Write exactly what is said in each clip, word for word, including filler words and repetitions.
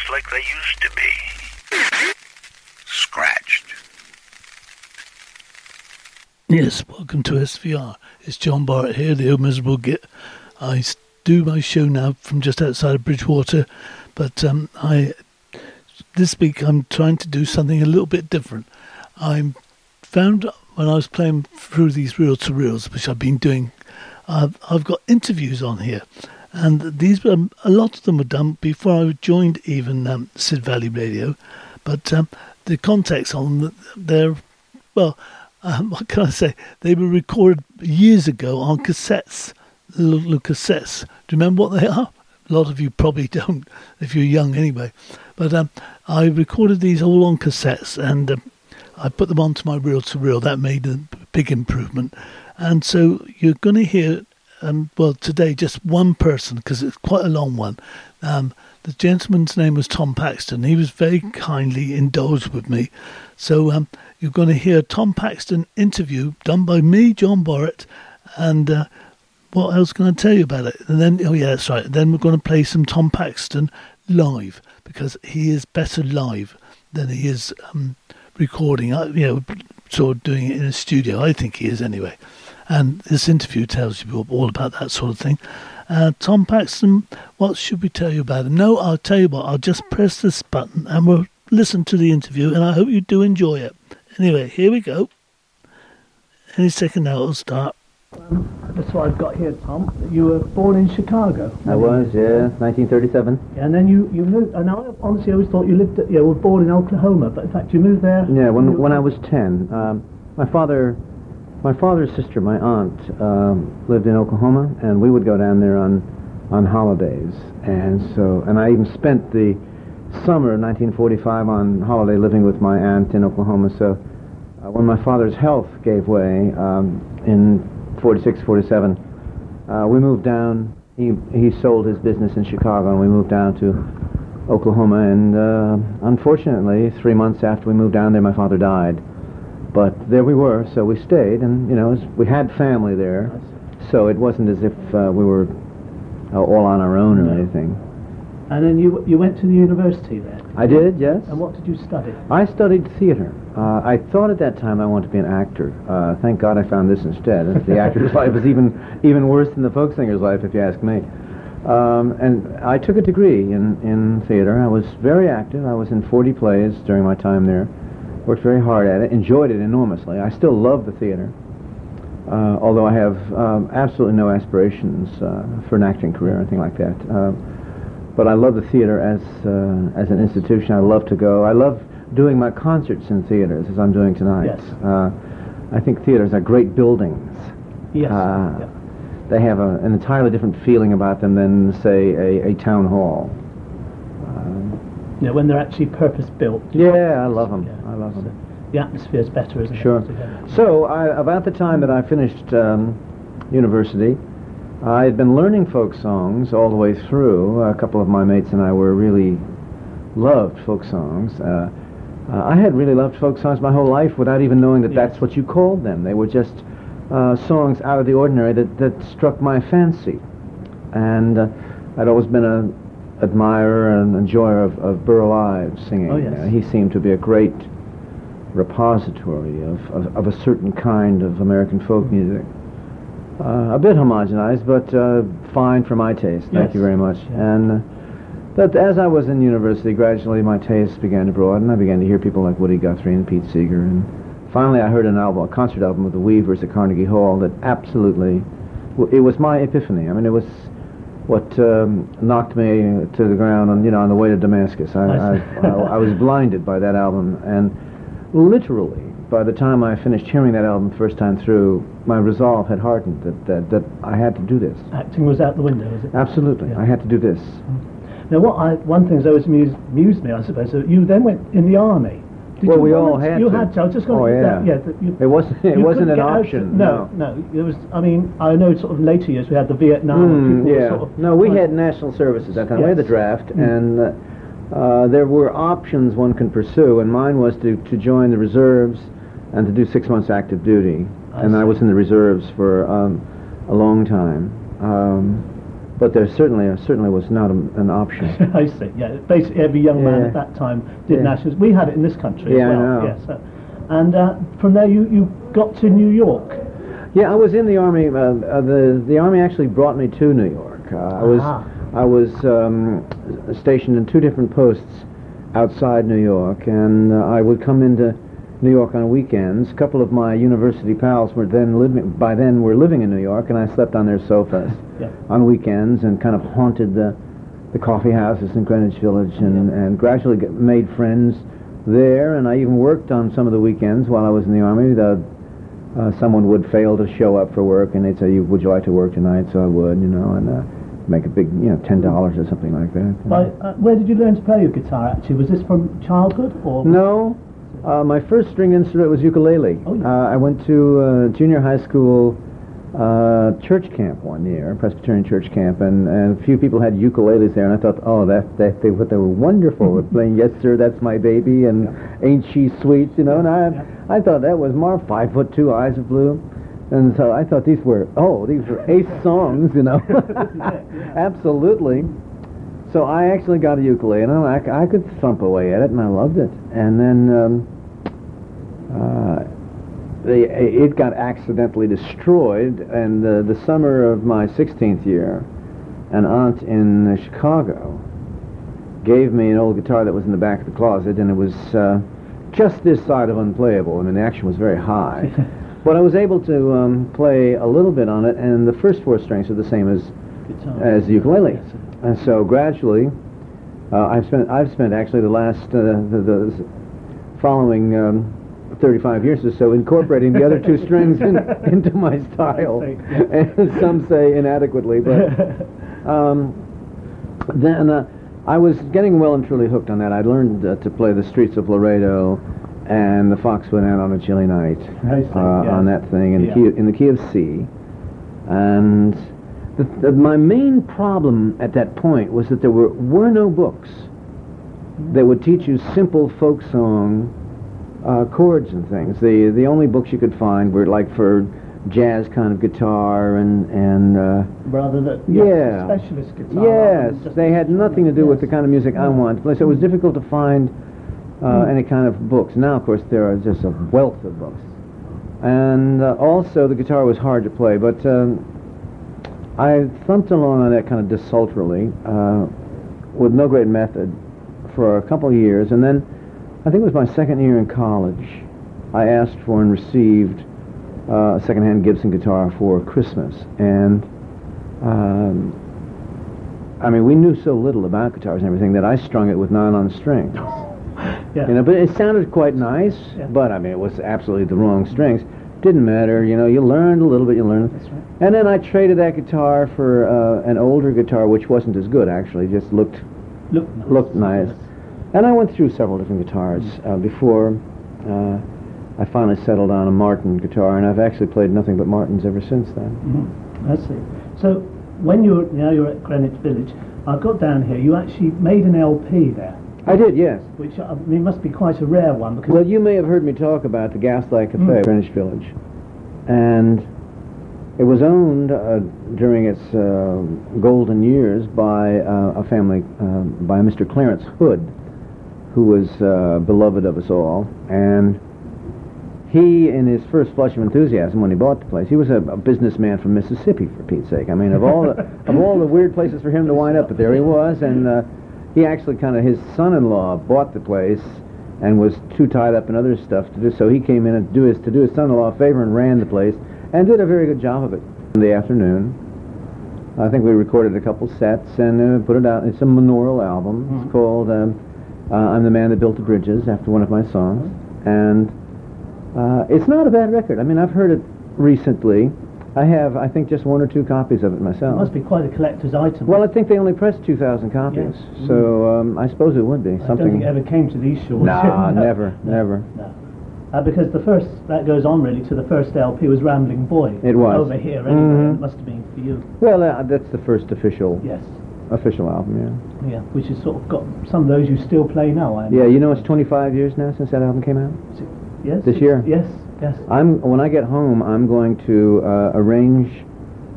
like they used to be. Scratched. Yes, welcome to S V R. It's John Barrett here, the old miserable git. I do my show now from just outside of Bridgewater, but um, I this week I'm trying to do something a little bit different. I found when I was playing through these reel-to-reels, which I've been doing, I've, I've got interviews on here. And these were, a lot of them were done before I joined even um, Sid Valley Radio. But um, the context on them, they're, well, um, what can I say? They were recorded years ago on cassettes, little, little cassettes. Do you remember what they are? A lot of you probably don't, if you're young anyway. But um, I recorded these all on cassettes, and um, I put them onto my reel-to-reel. That made a big improvement. And so you're going to hear... Um, well, today, just one person, because it's quite a long one. Um, the gentleman's name was Tom Paxton. He was very kindly indulged with me. So um, you're going to hear Tom Paxton interview done by me, John Barrett, and uh, what else can I tell you about it? And then, oh yeah, that's right. Then we're going to play some Tom Paxton live, because he is better live than he is um, recording, you know, sort of doing it in a studio. I think he is anyway. And this interview tells you all about that sort of thing. Uh, Tom Paxton, what should we tell you about him? No, I'll tell you what, I'll just press this button and we'll listen to the interview, and I hope you do enjoy it. Anyway, here we go. Any second now it'll start. Um, that's what I've got here, Tom. You were born in Chicago. I was, yeah, nineteen thirty-seven. And then you, you moved, and I honestly always thought you lived, at, you were born in Oklahoma, but in fact you moved there. Yeah, when when I was ten. Um, my father... My father's sister, my aunt, um, lived in Oklahoma, and we would go down there on on holidays. And so, and I even spent the summer of nineteen forty-five on holiday living with my aunt in Oklahoma. So uh, when my father's health gave way um, in forty-six, forty-seven, uh, we moved down. He he sold his business in Chicago, and we moved down to Oklahoma. And uh, unfortunately, three months after we moved down there, my father died. But there we were, so we stayed, and, you know, we had family there, so it wasn't as if uh, we were uh, all on our own or no. anything. And then you you went to the university there? I did, yes. And what did you study? I studied theater. Uh, I thought at that time I wanted to be an actor. Uh, thank God I found this instead. The actor's life is even even worse than the folk singer's life, if you ask me. Um, and I took a degree in, in theater. I was very active. I was in forty plays during my time there. Worked very hard at it, enjoyed it enormously. I still love the theater, uh, although I have um, absolutely no aspirations uh, for an acting career or anything like that. Uh, but I love the theater as uh, as an institution. I love to go. I love doing my concerts in theaters, as I'm doing tonight. Yes. Uh, I think theaters are great buildings. Yes. Uh, yeah. They have a, an entirely different feeling about them than, say, a, a town hall. You know, when they're actually purpose-built. Yeah, I love them. Yeah. I love them. So the atmosphere's better, isn't sure. it? Sure. So, I, about the time that I finished um, university, I had been learning folk songs all the way through. A couple of my mates and I were really loved folk songs. Uh, uh, I had really loved folk songs my whole life without even knowing that yes. that's what you called them. They were just uh, songs out of the ordinary that, that struck my fancy. And uh, I'd always been a admirer and enjoyer of, of Burl Ives singing. Oh, yes. Uh, he seemed to be a great repository of, of, of a certain kind of American folk music. Uh, a bit homogenized, but uh, fine for my taste. Thank yes. you very much. Yeah. And uh, but as I was in university, gradually my taste began to broaden. I began to hear people like Woody Guthrie and Pete Seeger. And finally I heard an album, a concert album of the Weavers at Carnegie Hall that absolutely, it was my epiphany. I mean, it was what um, knocked me to the ground on, you know, on the way to Damascus. I, I, I, I was blinded by that album, and literally, by the time I finished hearing that album the first time through, my resolve had hardened that, that, that I had to do this. Acting was out the window, was it? Absolutely. Yeah. I had to do this. Now, what I, one thing that's always amused, amused me, I suppose, so you then went in the army. Did well, you we all volunteer? had you to. had to. I was just going oh, to yeah. that. Yeah, that you, it wasn't. It you wasn't an get out option. to, no, no, no. It was. I mean, I know sort of later years we had the Vietnam. Mm, people yeah. Sort of, no, we like, had national services at that time. Yes. We had the draft, Mm. and uh, uh, there were options one can pursue, and mine was to, to join the reserves and to do six months active duty. I and see. I was in the reserves for um, a long time. Um, but there certainly uh, certainly was not a, an option. I see. Yeah, basically every young man Yeah. at that time did Yeah. nationals. We had it in this country Yeah, I as well. know. Yes. Uh, and uh, from there, you, you got to New York. Yeah, I was in the army. Uh, uh, the the army actually brought me to New York. Uh, I was Aha. I was um, stationed in two different posts outside New York, and uh, I would come into New York on weekends. A couple of my university pals were then living by then were living in New York, and I slept on their sofas Yeah. on weekends and kind of haunted the the coffee houses in Greenwich Village, and Yeah. and gradually get, made friends there. And I even worked on some of the weekends while I was in the army. The, uh, someone would fail to show up for work, and they'd say, "You would you like to work tonight?" So I would, you know, and uh, make a big, you know, ten dollars or something like that. you By, know. uh, where did you learn to play your guitar? Actually, was this from childhood or? No, uh, my first string instrument was ukulele. Oh, yeah. uh, I went to uh, junior high school uh, church camp one year, Presbyterian church camp, and, and a few people had ukuleles there, and I thought, oh, that that they what they were wonderful with playing "Yes Sir, That's My Baby" and "Ain't She Sweet," you know, and I Yeah. I thought that was more five foot two, Eyes of Blue. And so I thought these were, oh, these were ace songs, you know. Absolutely. So I actually got a ukulele, and I, I could thump away at it, and I loved it. And then um, uh, the, it got accidentally destroyed, and uh, the summer of my sixteenth year, an aunt in uh, Chicago gave me an old guitar that was in the back of the closet, and it was uh, just this side of unplayable. I mean, the action was very high. But I was able to um, play a little bit on it, and the first four strings are the same as Guitar. as the ukulele. Yes. And so gradually, uh, I've spent I've spent actually the last uh, the, the following um, thirty-five years or so incorporating the other two strings in, into my style, and some say inadequately, but um, then uh, I was getting well and truly hooked on that. I learned uh, to play the Streets of Laredo and the Fox Went Out on a Chilly Night I see, uh, yes. on that thing in Yeah. the key in the key of C, and the, the, my main problem at that point was that there were were no books that would teach you simple folk song uh, chords and things. The the only books you could find were like for jazz kind of guitar and and uh, Rather than yeah. specialist guitar. rather yes, than just they had nothing to do with the yes. kind of music I Yeah. wanted to play. So it was difficult to find uh, Mm. any kind of books. Now, of course, there are just a wealth of books. And uh, also, the guitar was hard to play, but um, I thumped along on that kind of desultorily uh, with no great method for a couple of years. And then, I think it was my second year in college, I asked for and received uh, a second-hand Gibson guitar for Christmas. And um, I mean, we knew so little about guitars and everything that I strung it with nylon strings. Yeah. You know, but it sounded quite nice. Yeah. But I mean, it was absolutely the wrong strings. Didn't matter. You know, you learned a little bit. You learned. That's right. And then I traded that guitar for uh, an older guitar, which wasn't as good actually. Just looked Look nice. looked nice. And I went through several different guitars uh, before uh, I finally settled on a Martin guitar, and I've actually played nothing but Martins ever since then. Mhm. I see. So when you're now you're at Greenwich Village, I've got down here. You actually made an L P there, I did, yes. which I mean must be quite a rare one because Well, you may have heard me talk about the Gaslight Cafe, Mm. Greenwich Village, and it was owned uh, during its uh, golden years by uh, a family, uh, by Mister Clarence Hood, who was uh, beloved of us all, and he, in his first flush of enthusiasm when he bought the place, he was a, a businessman from Mississippi, for Pete's sake. I mean, of all the, of all the weird places for him to wind up, but there he was, and uh, he actually kind of, his son-in-law bought the place and was too tied up in other stuff to do, so he came in and do his, to do his son-in-law a favor and ran the place, and did a very good job of it. In the afternoon, I think we recorded a couple sets and uh, put it out. It's a monaural album. Mhm. It's called um, uh, I'm the Man That Built the Bridges, after one of my songs, and uh, it's not a bad record. I mean, I've heard it recently. I have, I think, just one or two copies of it it myself. must be quite a collector's item. Well, I think they only pressed two thousand copies, Yes. so um, I suppose it would be I don't something. think it ever came to these shores. Nah, No, never, no, never. No. Uh, because the first, that goes on really to the first L P was Rambling Boy. It was. Over here anyway, Mhm. it must have been for you. Well, uh, that's the first official Yes. official album, yeah. Yeah, which has sort of got some of those you still play now, I Yeah, you know, it's twenty-five years now since that album came out. Yes. this it's- year? Yes, yes. I'm when I get home, I'm going to uh, arrange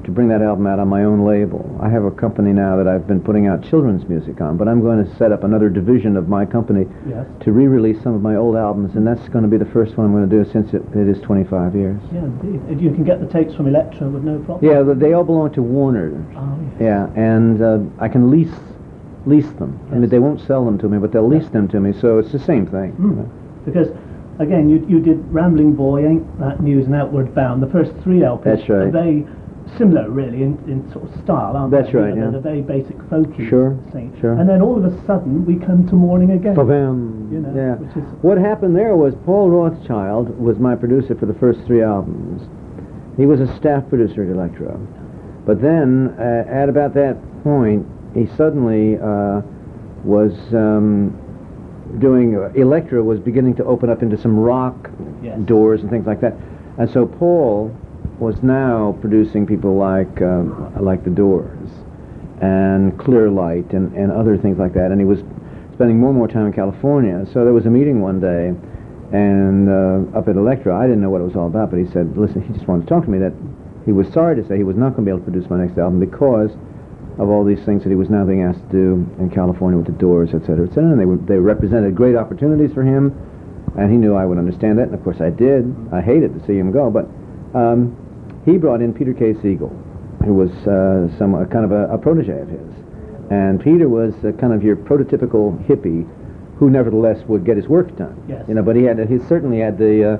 to bring that album out on my own label. I have a company now that I've been putting out children's music on, but I'm going to set up another division of my company Yes. to re-release some of my old albums, and that's going to be the first one I'm going to do since it, it is twenty-five years. Yeah, indeed. And you can get the tapes from Elektra with no problem. Yeah, they all belong to Warner. Oh, yes. Yeah, and uh, I can lease lease them. I mean, Yes. they won't sell them to me, but they'll lease them to me, so it's the same thing. you Mm. know. Because, again, you you did Rambling Boy, Ain't That News, and Outward Bound. The first three L Ps That's right. are very similar, really, in, in sort of style, aren't That's they? You right, know, yeah. They're very basic folky Sure, thing. sure. And then all of a sudden, we come to Morning Again. For them, You know, yeah. which is- What happened there was Paul Rothschild was my producer for the first three albums. He was a staff producer at Elektra. But then, uh, at about that point, he suddenly uh, was um, doing, uh, Elektra was beginning to open up into some rock Yes. doors and things like that. And so Paul was now producing people like um, like The Doors and Clear Light and, and other things like that. And he was spending more and more time in California. So there was a meeting one day and uh, up at Elektra. I didn't know what it was all about, but he said, listen, he just wanted to talk to me that he was sorry to say he was not going to be able to produce my next album because of all these things that he was now being asked to do in California with The Doors, et cetera, et cetera. And they, were, they represented great opportunities for him, and he knew I would understand that, and of course I did. I hated to see him go, but um, he brought in Peter K. Siegel, who was uh, some uh, kind of a, a protege of his. And Peter was uh, kind of your prototypical hippie who nevertheless would get his work done. Yes. You know, but he had he certainly had the uh,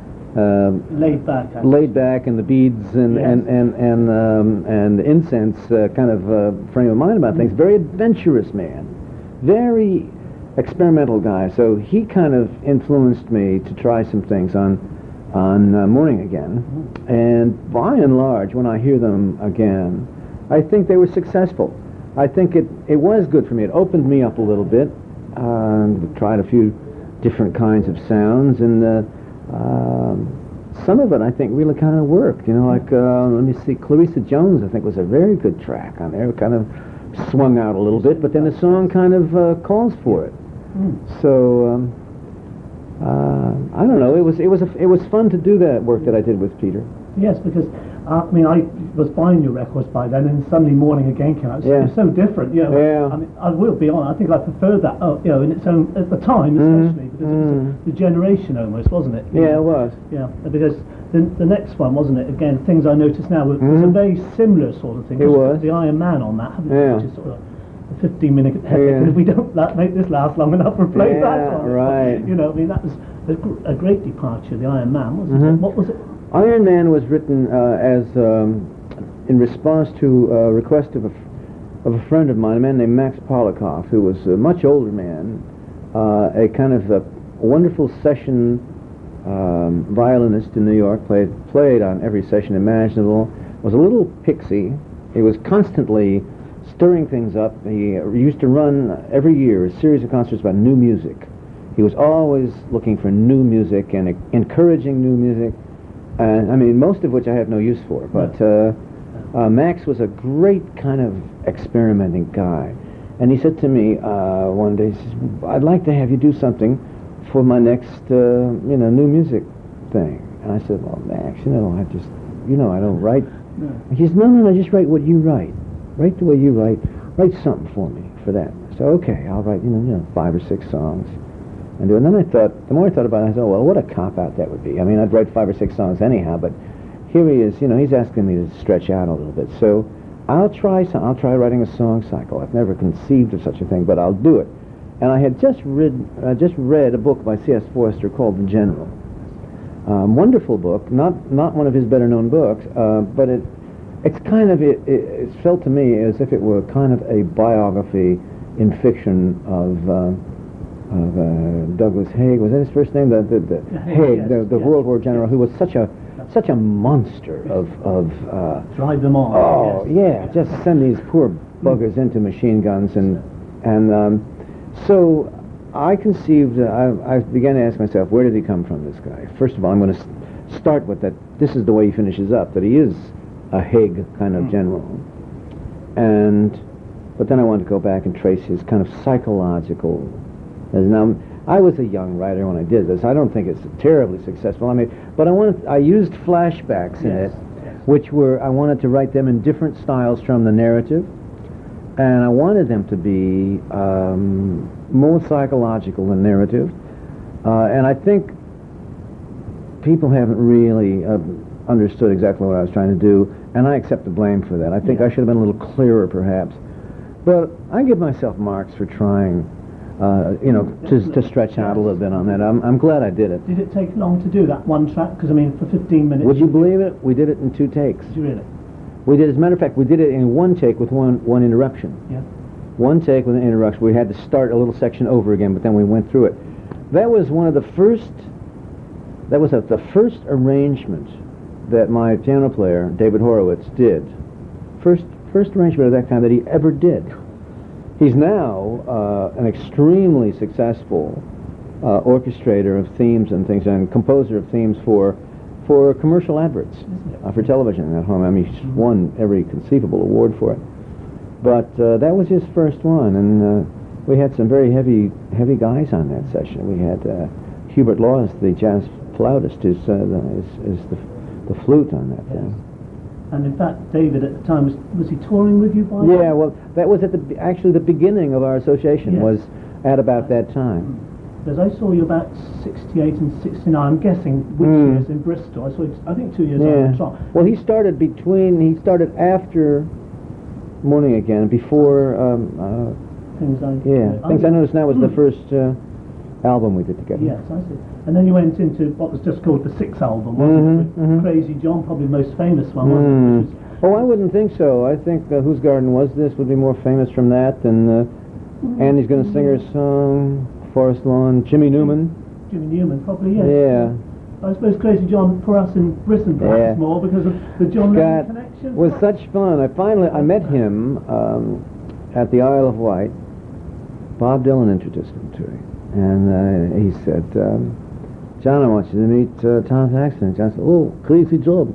um, Laid back. actually. laid back and the beads and Yes. and and and, um, and the incense uh, kind of uh, frame of mind about things. Very adventurous man, very experimental guy. So he kind of influenced me to try some things on on uh, Morning Again. And by and large, when I hear them again, I think they were successful. I think it it was good for me. It opened me up a little bit. Um, tried a few different kinds of sounds and. Uh, Um, some of it, I think, really kind of worked. You know, like, uh, let me see, Clarissa Jones, I think, was a very good track on there. It kind of swung out a little bit, but then the song kind of uh, calls for it. Mm. So, um, uh, I don't know. It was it was a, it was fun to do that work that I did with Peter. Yes, because uh, I mean, I was buying your records by then, and suddenly Morning Again came out. It's, Yeah. it's so different, you know. Yeah. I mean, I will be honest. I think I preferred that, oh, you know, in its own at the time, Mhm. especially because it was Mhm. a, the generation almost, wasn't it? You Yeah, know? it was. Yeah, because the the next one, wasn't it? Again, things I noticed now was, was a Mhm. very similar sort of thing. It Just was. the Iron Man on that, haven't Yeah. you? Which is sort of a fifteen minute epic. Yeah. And if we don't la- make this last long enough, we'll play Yeah, that one. right. You know, I mean, that was a, gr- a great departure. The Iron Man, wasn't Mhm. it? What was it? Iron Man was written uh, as um, in response to a request of a, f- of a friend of mine, a man named Max Polikoff, who was a much older man, uh, a kind of a wonderful session um, violinist in New York, played played on every session imaginable, was a little pixie. He was constantly stirring things up. He uh, used to run every year a series of concerts about new music. He was always looking for new music and uh, encouraging new music. And I mean, most of which I have no use for. But uh, uh, Max was a great kind of experimenting guy. And he said to me uh, one day, he says, I'd like to have you do something for my next, uh, you know, new music thing. And I said, well, Max, you know, I just, you know, I don't write. No. And he says, no, no, no, just write what you write. Write the way you write. Write something for me for that. So, okay, I'll write, you know, you know, five or six songs. And, do, and then I thought, the more I thought about it, I thought, well, what a cop-out that would be. I mean, I'd write five or six songs anyhow, but here he is, you know, he's asking me to stretch out a little bit. So I'll try some, I'll try writing a song cycle. I've never conceived of such a thing, but I'll do it. And I had just read, uh, just read a book by C S Forster called The General. Um, wonderful book, not not one of his better-known books, uh, but it it's kind of, it, it, it felt to me as if it were kind of a biography in fiction of... Uh, of uh, Douglas Haig, was that his first name? The, the, the Yeah, Haig, yes, the, the yes. World War general, who was such a such a monster of of. Uh, Drive them on. oh yes. yeah, just send these poor buggers into machine guns and and um, so I conceived. Uh, I, I began to ask myself, where did he come from? This guy. First of all, I'm going to s- start with that. This is the way he finishes up. That he is a Haig kind of Mm. general, and but then I wanted to go back and trace his kind of psychological. As now, I was a young writer when I did this. I don't think it's terribly successful. I mean, but I wanted, I used flashbacks in Yes, it yes. which were, I wanted to write them in different styles from the narrative, and I wanted them to be um, more psychological than narrative, uh, and I think people haven't really uh, understood exactly what I was trying to do, and I accept the blame for that. I think Yeah. I should have been a little clearer, perhaps. But I give myself marks for trying, uh, you know, to, to stretch out a little bit on that. I'm, I'm glad I did it. Did it take long to do that one track? Because I mean, for fifteen minutes. Would you believe it? We did it in two takes. Did you really? We did, as a matter of fact, we did it in one take with one, one interruption. Yeah. One take with an interruption. We had to start a little section over again, but then we went through it. That was one of the first, that was a, the first arrangement that my piano player, David Horowitz, did. First, first arrangement of that kind that he ever did. He's now uh, an extremely successful uh, orchestrator of themes and things, and composer of themes for for commercial adverts, uh, for television at home. I mean, he's won every conceivable award for it. But uh, that was his first one, and uh, we had some very heavy heavy guys on that session. We had uh, Hubert Laws, the jazz flautist, who's uh, the, is, is the, the flute on that Yes. thing. And in fact, David at the time was was he touring with you by? Yeah, well, that was at the actually the beginning of our association. Yes. Was at about that time. Because I saw you about sixty-eight and sixty-nine. I'm guessing which Mm. years in Bristol. I saw you, I think two years Yeah. on the trot. Well, he started between. He started after Morning Again, before. Um, uh, Things I yeah, oh, Things I Noticed Now was the Mm. first uh, album we did together. Yes, I see. And then you went into what was just called the Six album, wasn't Mhm, it? With mhm. Crazy John, probably the most famous one, wasn't it? Mm. Which was, Oh, I wouldn't think so. I think uh, Whose Garden Was This would be more famous from that than uh, Andy's Gonna Sing Her Song, Forest Lawn, Jimmy Newman. Jimmy Newman, probably, yes. Yeah. I suppose Crazy John for us in Britain perhaps Yeah. more because of the John Lennon God, connection. was such fun. I finally I met him um, at the Isle of Wight. Bob Dylan introduced him to me, and uh, he said, um, "John, I want you to meet uh, Tom Paxton." John said, "Oh, Crazy John."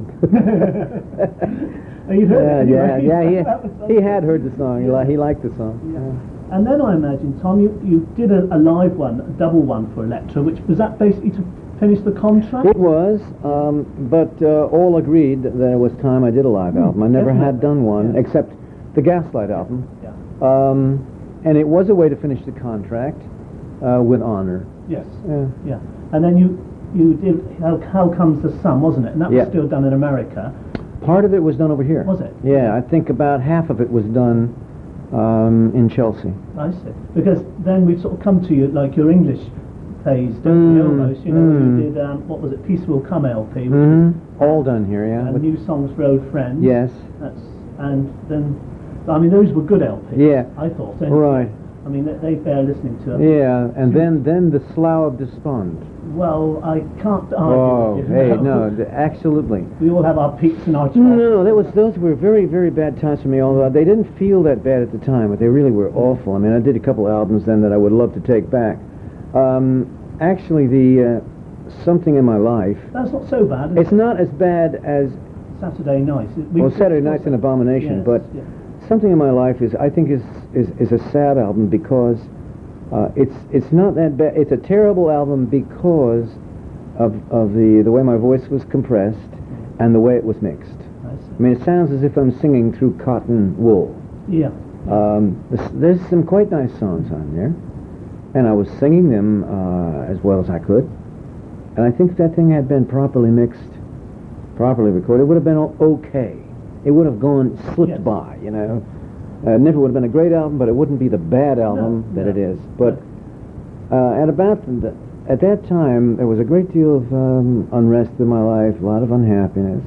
Oh, you'd heard yeah, it yeah, anyway. yeah. That was He, he something. had heard the song. He, Yeah. li- he liked the song. Yeah. And then I imagine, Tom, you, you did a, a live one, a double one for Elektra, which was that basically to finish the contract? It was, um, but uh, all agreed that it was time I did a live album. I never had definitely. done one, Yeah. except the Gaslight album. Yeah. Um, and it was a way to finish the contract uh, with honor. Yes. Yeah. Yeah. And then you you did How, How Comes the Sun, wasn't it? And that Yeah. was still done in America. Part of it was done over here. Was it? Yeah, I think about half of it was done um, in Chelsea. I see. Because then we've sort of come to you like your English phase, don't we, Mm, almost? You know, when mm. you did, um, what was it, Peace Will Come L P, which hmm was All done here, yeah. and With- New Songs for Old Friends. yes. That's, and then, I mean, those were good L Ps. Yeah. I thought. Anyway. Right. I mean, they, they bear listening to. Yeah, and then then the Slough of Despond. Well, I can't argue Oh, with you. hey, no, the, absolutely. We all have our peaks and our troughs. No, no, that was those were very, very bad times for me. Although they didn't feel that bad at the time, but they really were awful. I mean, I did a couple albums then that I would love to take back. Um, actually, the uh, Something in My Life. That's not so bad. Is It's it? not as bad as Saturday Night. We- well, Saturday Night's an abomination, Yes, but yeah. Something in My Life is, I think, is is, is a sad album because uh, it's it's not that bad. It's a terrible album because of of the the way my voice was compressed and the way it was mixed. I see. I mean, it sounds as if I'm singing through cotton wool. Yeah. Um, there's, there's some quite nice songs on there, and I was singing them uh, as well as I could. And I think if that thing had been properly mixed, properly recorded, it would have been o- okay. It would have gone slipped Yes. by, you know. Uh, it never would have been a great album, but it wouldn't be the bad album No, that no. it is. But uh, at about the, at that time, there was a great deal of um, unrest in my life, a lot of unhappiness,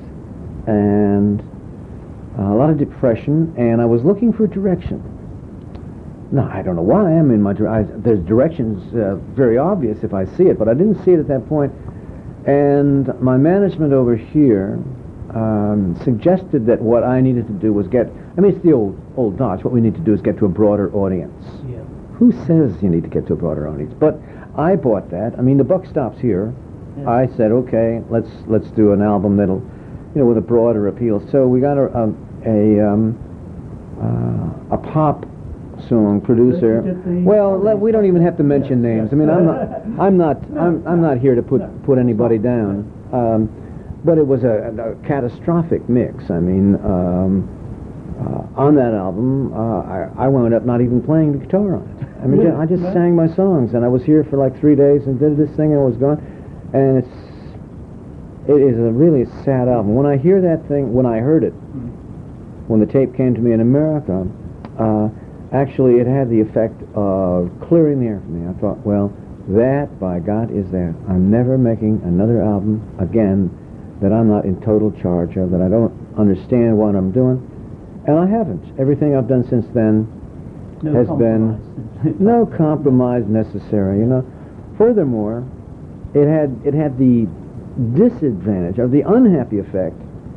and uh, a lot of depression, and I was looking for direction. No, I don't know why. I mean, my dir- I, there's directions uh, very obvious if I see it, but I didn't see it at that point. And my management over here um, suggested that what I needed to do was get. I mean, it's the old old dodge. What we need to do is get to a broader audience. Yeah. Who says you need to get to a broader audience? But I bought that. I mean, the buck stops here. Yeah. I said, okay, let's let's do an album that'll, you know, with a broader appeal. So we got a a a, um, uh, a pop song producer. did the- Well, let, we don't even have to mention Yes, names. yes. I mean, I'm not I'm not No, I'm I'm not here to put no, put anybody no. down. Um, but it was a, a catastrophic mix. I mean, um, uh, on that album, uh, I, I wound up not even playing the guitar on it. I mean, Really? I just No? sang my songs, and I was here for like three days and did this thing, and I was gone. And it's it is a really sad album. When I hear that thing, when I heard it, when the tape came to me in America, uh, actually it had the effect of clearing the air for me. I thought, well, that, by God, is that. I'm never making another album again that I'm not in total charge of, that I don't understand what I'm doing. And I haven't. Everything I've done since then No has compromise. been no compromise necessary, you know. Furthermore, it had it had the disadvantage, or the unhappy effect,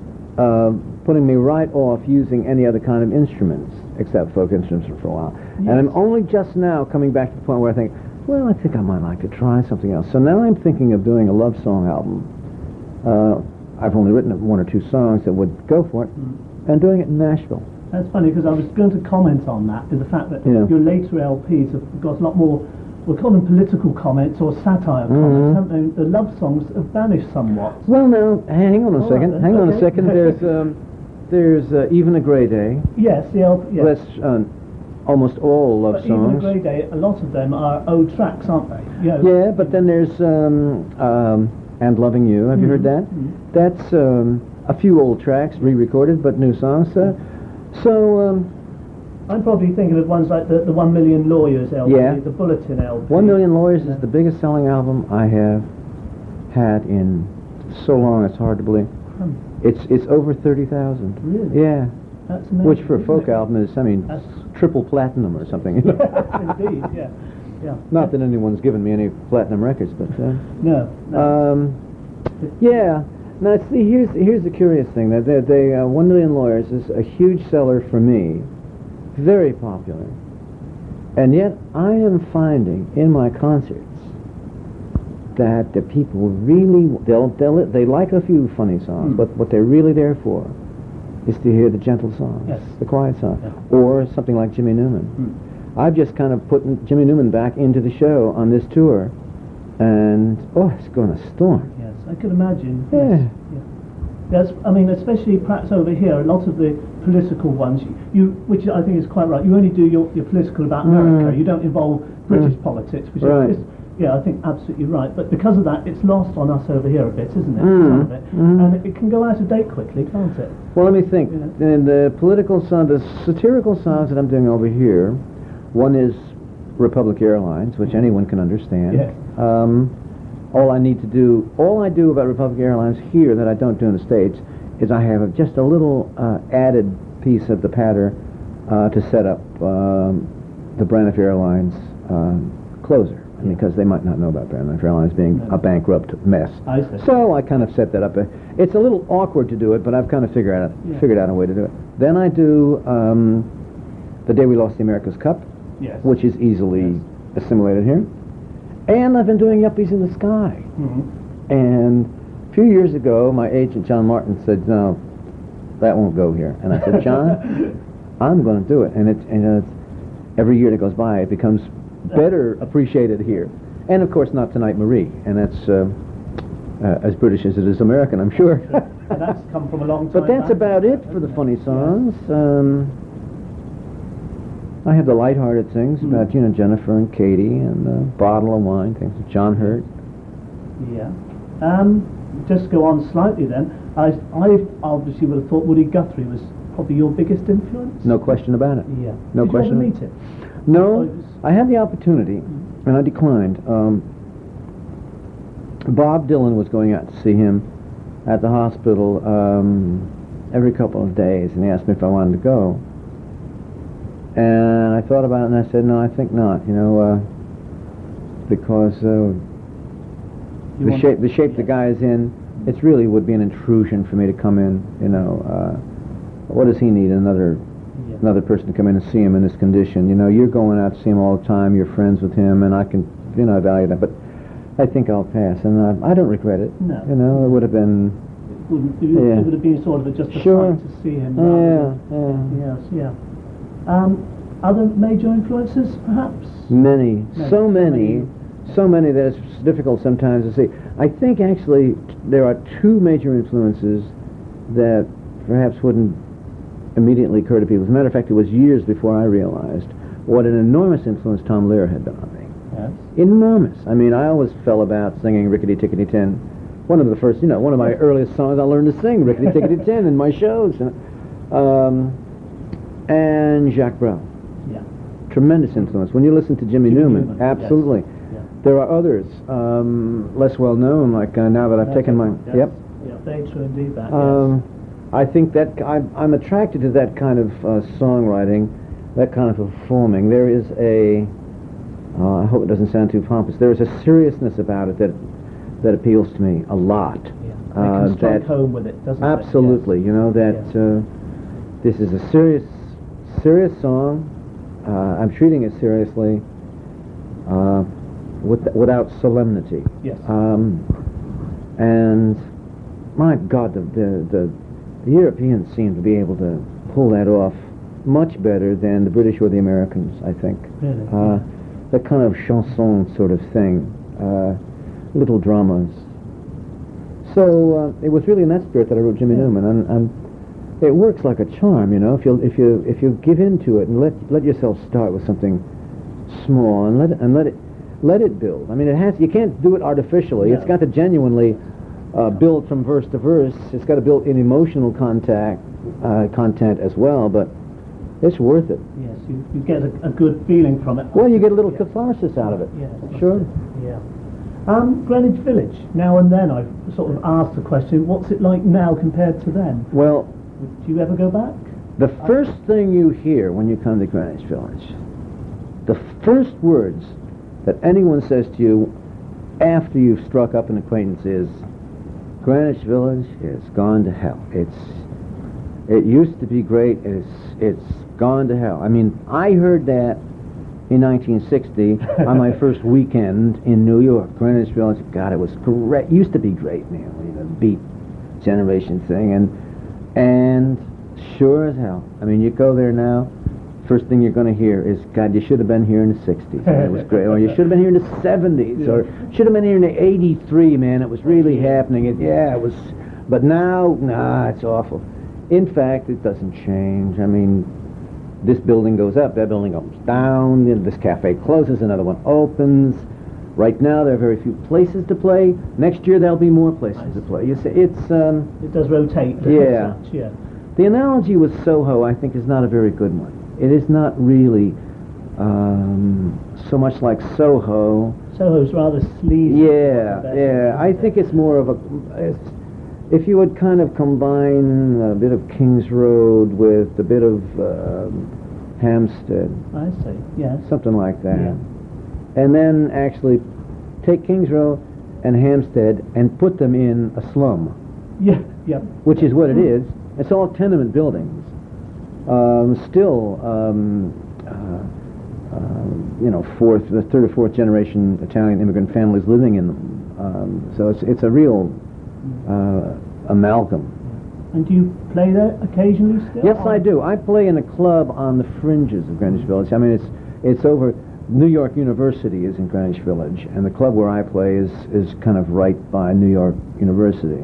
of putting me right off using any other kind of instruments, except folk instruments for a while. And I'm only just now coming back to the point where I think, well, I think I might like to try something else. So now I'm thinking of doing a love song album. Uh, I've only written one or two songs that would go for it, and doing it in Nashville. That's funny, because I was going to comment on that, is the fact that Yeah. your later L Ps have got a lot more, we'll call them political comments or satire Mhm. comments, haven't they? The love songs have vanished somewhat. Well, now, hang on a All second. right then, hang on a okay. second. There's um, there's uh, Even a Grey Day. Yes, the L P, yes. That's uh, almost all love But even a songs. Grey Day, a lot of them are old tracks, aren't they? You know, Yeah, but then there's um, um, And Loving You. Have you heard that? Mhm. That's um, a few old tracks re-recorded, but new songs. Uh, so um, I'm probably thinking of ones like the, the One Million Lawyers L P, Yeah. the Bulletin L P. One Million Lawyers is the biggest selling album I have had in so long. It's hard to believe. Hmm. It's it's over thirty thousand. Really? Yeah, That's amazing. which for a isn't folk it? album is, I mean, That's- triple platinum or something. You know? Indeed, yeah. Yeah. Not that anyone's given me any platinum records, but uh, No, no. um, yeah. Now see, here's here's the curious thing that they, they uh, One Million Lawyers is a huge seller for me, very popular, and yet I am finding in my concerts that the people really they'll they'll they like a few funny songs, Hmm. but what they're really there for is to hear the gentle songs, Yes. the quiet songs, Yeah. or something like Jimmy Newman. Hmm. I've just kind of put Jimmy Newman back into the show on this tour, and oh, it's going to storm. Yes, I could imagine. Yeah. Yes. Yeah. Yes, I mean, especially perhaps over here, a lot of the political ones, you, which I think is quite right, you only do your, your political about America, Mm. you don't involve British Mm. politics, which Right. is, yeah, I think absolutely right. But because of that, it's lost on us over here a bit, isn't it? Mm. Some of it. Mm. And it, it can go out of date quickly, can't it? Well, let me think. Yeah. In the political song, the satirical songs that I'm doing over here, one is Republic Airlines, which anyone can understand. Yes. Um, all I need to do, all I do about Republic Airlines here that I don't do in the States, is I have a, just a little uh, added piece of the patter uh, to set up um, the Braniff Airlines um, closer, because they might not know about Braniff Airlines being No. a bankrupt mess. I see. So I kind of set that up. It's a little awkward to do it, but I've kind of figured out Yeah. figured out a way to do it. Then I do um, The Day We Lost the America's Cup, Yes. which is easily assimilated here. And I've been doing Yuppies in the Sky. Mhm. And a few years ago, my agent, John Martin, said, no, that won't go here. And I said, John, I'm going to do it. And, it, and uh, it's, every year that goes by, it becomes better appreciated here. And, of course, Not Tonight, Marie. And that's uh, uh, as British as it is American, I'm sure. And that's come from a long time But that's back, about it for the hasn't it? funny Yeah. songs. Um, I have the lighthearted things Mm. about, you know, Jennifer and Katie and the bottle of wine, things with John Hurt. Yeah. Um, just go on slightly then. I, I obviously would have thought Woody Guthrie was probably your biggest influence. No question about it. Yeah. No Did question. you ever meet him? No, Oh, it was- I had the opportunity, and I declined. Um, Bob Dylan was going out to see him at the hospital um, every couple of days, and he asked me if I wanted to go. And I thought about it, and I said, no, I think not, you know, uh, because uh, You the want- shape the shape the yeah. guy is in, it really would be an intrusion for me to come in, you know. Uh, what does he need? Another Yeah. another person to come in and see him in this condition. You know, you're going out to see him all the time, you're friends with him, and I can, you know, I value that, but I think I'll pass, and I, I don't regret it. No. You know, it would have been, It wouldn't, it, Yeah. it would have been sort of a, just a Sure. sight to see him. yeah, rather yeah. than- Yes, yeah. Um, other major influences, perhaps? Many, No, so many, So many that it's difficult sometimes to see. I think actually there are two major influences that perhaps wouldn't immediately occur to people. As a matter of fact, it was years before I realized what an enormous influence Tom Lehrer had been on me. Yes. Enormous. I mean, I always fell about singing Rickety Tickety Tin. One of the first, you know, one of my earliest songs I learned to sing, Rickety Tickety Tin, in my shows. Um, and Jacques Brel. Yeah. Tremendous influence. When you listen to Jimmy, Jimmy Newman, Newman, absolutely. yes. Yeah. There are others, um, less well known, like uh, now that I've That's taken it, my... yes. Yep. Yeah, very true indeed, that, Um, yes. I think that I'm, I'm attracted to that kind of uh, songwriting, that kind of performing. There is a, uh, I hope it doesn't sound too pompous, there is a seriousness about it that that appeals to me a lot. Yeah. They Uh, can strike that home with it, doesn't absolutely, it? you know, that Yes. uh, this is a serious, serious song. Uh, I'm treating it seriously, uh, with, without solemnity. Yes. Um, and my God, the, the, the, the Europeans seem to be able to pull that off much better than the British or the Americans, I think. Really? Uh, that kind of chanson sort of thing, uh, little dramas. So uh, it was really in that spirit that I wrote Jimmy Yeah. Newman, and, and it works like a charm, you know. If you if you if you give into it and let let yourself start with something small and let it, and let it let it build. I mean, it has. You can't do it artificially. No. It's got to genuinely uh, build from verse to verse. It's got to build in emotional contact uh, content as well. But it's worth it. Yes, you, you get a, a good feeling from it. Well, you get a little Yeah. catharsis out of it. Yes, that's Sure. it, Yeah. Um, Greenwich Village. Now and then I've sort of asked the question, what's it like now compared to then? Well, Would you ever go back? the first thing you hear when you come to Greenwich Village, the first words that anyone says to you after you've struck up an acquaintance is, Greenwich Village is gone to hell. It's, it used to be great. It's, it's gone to hell. I mean, I heard that in nineteen sixty on my first weekend in New York. Greenwich Village, God, it was great. Used to be great, man. You know, beat generation thing, and and sure as hell. I mean, you go there now, first thing you're going to hear is, God, you should have been here in the sixties. It was great. Or you should have been here in the seventies. Or should have been here in the eighty-three, man. It was really happening. It, yeah, it was. But now, nah, it's awful. In fact, it doesn't change. I mean, this building goes up, that building goes down, you know, this cafe closes, another one opens. Right now, there are very few places to play. Next year, there'll be more places to play. You see, it's... Um, It does rotate. doesn't Yeah. it? Yeah. the analogy with Soho, I think, is not a very good one. It is not really um, so much like Soho. Soho's rather sleazy. Yeah, Better, yeah. I isn't think it? it's more of a... It's, if you would kind of combine a bit of Kings Road with a bit of um, Hampstead, I see, yes. something like that, Yeah. and then actually take Kings Road and Hampstead and put them in a slum, Yeah, yeah. which is what it is. It's all tenement buildings. Um, still, um, uh, uh, you know, fourth, the third or fourth generation Italian immigrant families living in them. Um, so it's it's a real uh, amalgam. And do you play there occasionally still? Yes, or- I do. I play in a club on the fringes of Greenwich Village. I mean, it's it's over. New York University is in Greenwich Village, and the club where I play is is kind of right by New York University.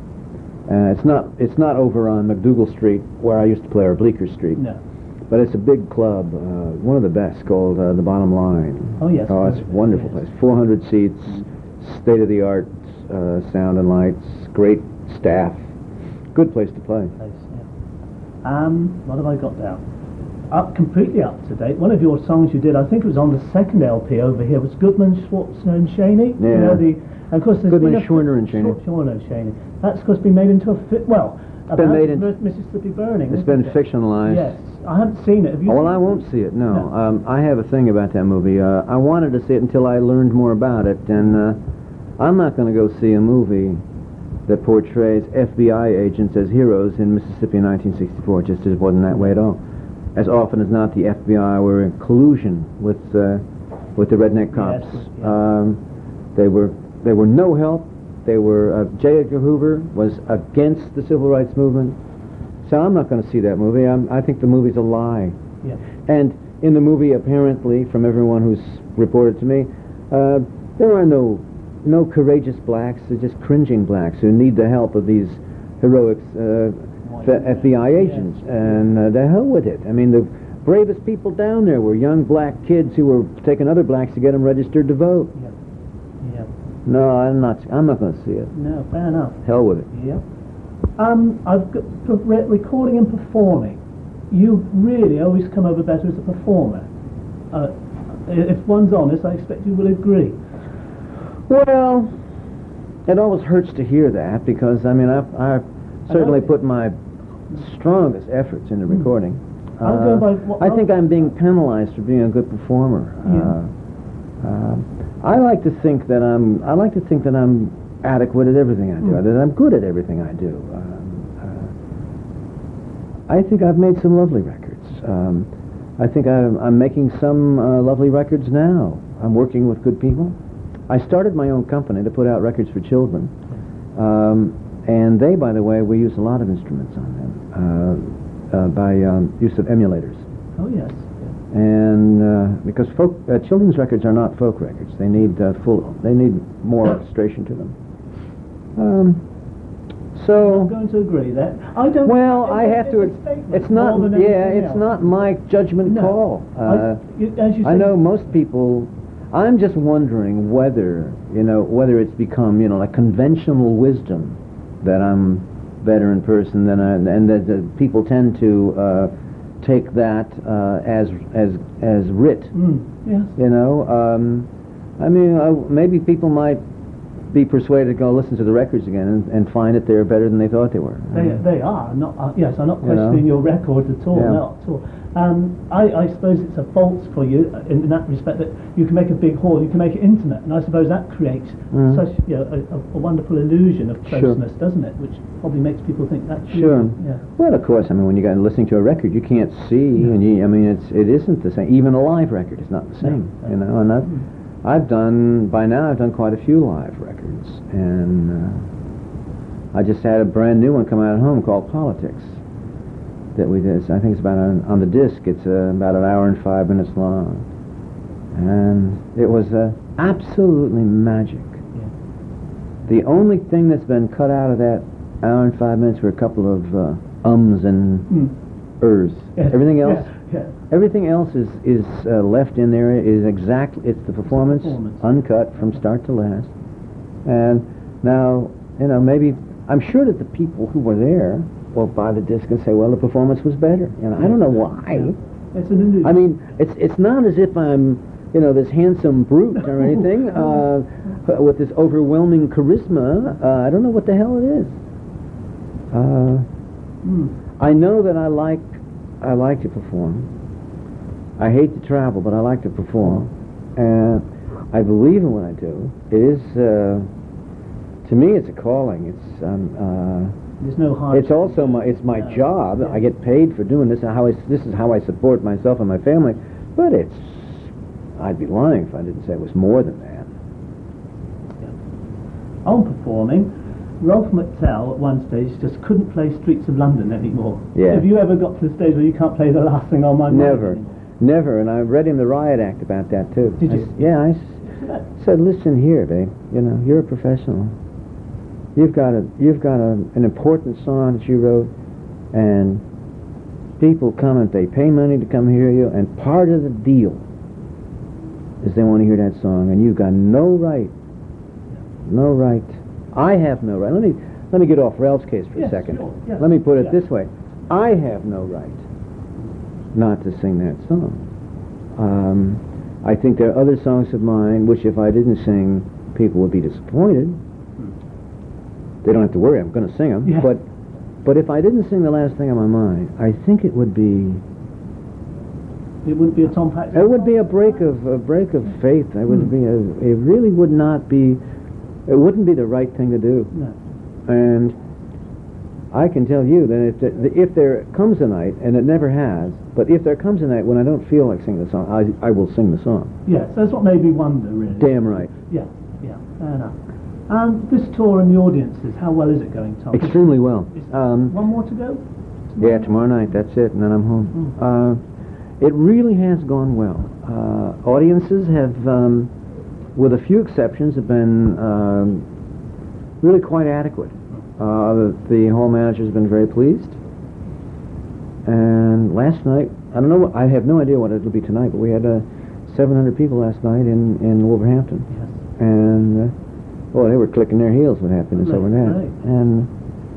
Uh, it's not it's not over on McDougal Street where I used to play, or Bleecker Street. No. But it's a big club, uh, one of the best, called uh, The Bottom Line. Oh, yes. Oh, it's a wonderful Yes. place. four hundred seats, state-of-the-art uh, sound and lights, great staff. Good place to play. Place, yeah. Um, what have I got down? Up, completely up to date. One of your songs you did, I think it was on the second L P over here, was Goodman, Schwarzer and Cheney. You Yeah. know, the, and of course, there's Goodman, been a- Schwerner and Cheney. Schw- Schwerner and Cheney. That's, of course, been made into a fi- well, about made in- Mi- Mississippi Burning. It's isn't been it? fictionalized. Yes, I haven't seen it. Have you? Oh, well, seen I it? won't see it, no. No. Um, I have a thing about that movie. Uh, I wanted to see it until I learned more about it, and uh, I'm not going to go see a movie that portrays F B I agents as heroes in Mississippi in nineteen sixty-four. It just it wasn't that way at all. As often as not, the F B I were in collusion with uh, with the redneck cops. Yes, yeah. Um, they were they were no help. They were uh, J. Edgar Hoover was against the civil rights movement. So I'm not going to see that movie. I'm, I think the movie's a lie. Yeah. And in the movie, apparently, from everyone who's reported to me, uh, there are no no courageous blacks. They're just cringing blacks who need the help of these heroic uh, F B I agents, yes. and uh, the hell with it. I mean, the bravest people down there were young black kids who were taking other blacks to get them registered to vote. Yeah. Yeah. No, I'm not. I'm not going to see it. No, fair enough. Hell with it. Yep. Um, I've got for re- recording and performing. You really always come over better as a performer. Uh, if one's honest, I expect you will agree. Well, it always hurts to hear that because I mean I've, I've certainly put my strongest efforts into recording. I'll Uh, go by what I think I'm being penalized for being a good performer. Uh, uh, I like to think that I'm. I like to think that I'm adequate at everything I do. Mm. That I'm good at everything I do. Um, uh, I think I've made some lovely records. Um, I think I'm, I'm making some uh, lovely records now. I'm working with good people. I started my own company to put out records for children, um, and they, by the way, we use a lot of instruments on them uh, uh, by um, use of emulators. Oh yes. And uh, because folk, uh, children's records are not folk records, they need uh, full, they need more orchestration to them. Um, so I'm going to agree that I don't. well, I it's- have to. It's, a statement It's not. more than Yeah, anything it's else. not my judgment No. call. Uh, I, you, as you I say, know most people. I'm just wondering whether you know whether it's become you know like conventional wisdom that I'm better in person than I, and that, that people tend to uh, take that uh, as as as writ. Mm, yes. You know, um, I mean, uh, maybe people might be persuaded to go listen to the records again and, and find that they're better than they thought they were. They, they are not. Uh, yes, I'm not You know? questioning your record at all. Yeah. Not at all. Um, I, I suppose it's a fault for you in, in that respect that you can make a big hall, you can make it intimate, and I suppose that creates Mhm. such you know, a, a wonderful illusion of Sure. closeness, doesn't it? Which probably makes people think that's you. Sure. Yeah. Well, of course. I mean, when you got listening to a record, you can't see, and you, I mean, it's it isn't the same. Even a live record is not the same. No. You know, and I've I've done by now. I've done quite a few live records, and uh, I just had a brand new one come out at home called Politics that we did. I think it's about on, on the disc. It's uh, about an hour and five minutes long, and it was uh, absolutely magic. The only thing that's been cut out of that hour and five minutes were a couple of uh, ums and Mm. ers. Yes. Everything else, Yeah. yeah. everything else is is uh, left in there. Is exactly it's the performance, performance. uncut from start to last. And now you know maybe I'm sure that the people who were there will buy the disc and say, well, the performance was better. You know, I don't know why. Yeah. It's an illusion. I mean, it's it's not as if I'm, you know, this handsome brute or anything uh, with this overwhelming charisma. Uh, I don't know what the hell it is. Uh, Mm. I know that I like I like to perform. I hate to travel, but I like to perform, and I believe in what I do. It is, uh, to me, it's a calling. It's um, uh, There's no hard. it's also my it's my Yeah. job. Yeah. I get paid for doing this. How I, this is how I support myself and my family. But it's I'd be lying if I didn't say it was more than that. On performing, Rolf McTell at one stage just couldn't play Streets of London anymore. Yeah. Have you ever got to the stage where you can't play The Last Thing on My Mind Never, anymore? never. And I read him the riot act about that too. Did I you? s- yeah, I s- So that- said, listen here, babe. You know, you're a professional. You've got a you've got a, an important song that you wrote, and people come and they pay money to come hear you, and part of the deal is they want to hear that song, and you've got no right, no right. I have no right. Let me let me get off Ralph's case for Yes, a second. sure, yes, Let me put it yes. this way: I have no right not to sing that song. Um, I think there are other songs of mine which, if I didn't sing, people would be disappointed. They don't have to worry; I'm going to sing them. Yeah. But but if I didn't sing The Last Thing on My Mind, I think it would be It wouldn't be a Tom Paxton. it would be a break of a break of faith. It would Hmm. be a, it really would not be. It wouldn't be the right thing to do. No. And I can tell you that if there, if there comes a night, and it never has, but if there comes a night when I don't feel like singing the song, I I will sing the song. Yes, that's what made me wonder, really. Damn right. Yeah, yeah, fair enough. And this tour and the audiences, how well is it going, Tom? Extremely well. Is- Um, One more to go? yeah, tomorrow night. That's it, and then I'm home. Uh, it really has gone well. Uh, audiences have um, with a few exceptions, have been um, really quite adequate. Uh, the, the hall manager's been very pleased. And last night, I don't know, what, I have no idea what it'll be tonight, but we had uh, seven hundred people last night in, in Wolverhampton. Yes. And, uh, well, they were clicking their heels with happiness Right, over that. right. And,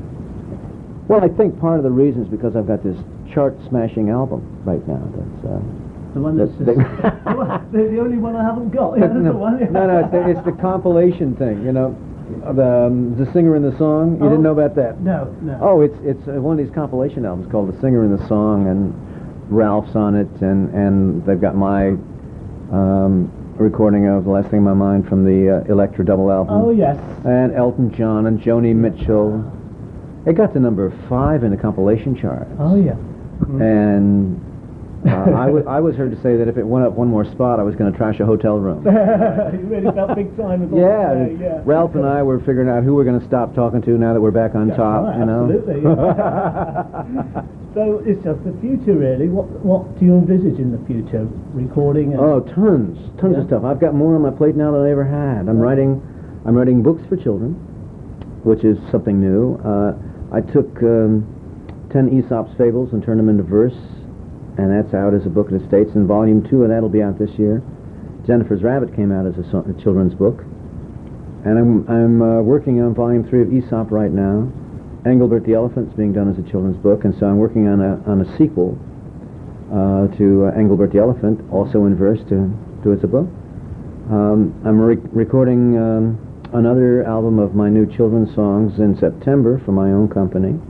well, I think part of the reason is because I've got this chart-smashing album right now. That's, uh, The one that's That's- just, the, one- the the only one I haven't got. Yeah, that's no, the one. Yeah. no, no, it's the, it's the compilation thing, you know. The, um, the Singer in the Song. You Oh. didn't know about that? No, no. Oh, it's it's uh, one of these compilation albums called The Singer in the Song, and Ralph's on it, and, and they've got my um, recording of The Last Thing in My Mind from the uh, Electra double album. Oh, yes. And Elton John and Joni Mitchell. It got to number five in the compilation charts. Oh, yeah. And uh, I, w- I was heard to say that if it went up one more spot, I was going to trash a hotel room. You really felt big time. as well Yeah, today, yeah. Ralph and I were figuring out who we're going to stop talking to now that we're back on Yeah, top. right, you know, absolutely, yeah. So it's just the future, really. What what do you envisage in the future? Recording? And oh, tons, tons Yeah. of stuff. I've got more on my plate now than I ever had. I'm writing, I'm writing books for children, which is something new. Uh, I took um, ten Aesop's fables and turned them into verse, and that's out as a book in the States. And volume two of that'll be out this year. Jennifer's Rabbit came out as a, so- a children's book, and I'm I'm uh, working on volume three of Aesop right now. Engelbert the Elephant's being done as a children's book, and so I'm working on a on a sequel uh, to uh, Engelbert the Elephant, also in verse, to do as a book. Um, I'm re- recording um, another album of my new children's songs in September for my own company,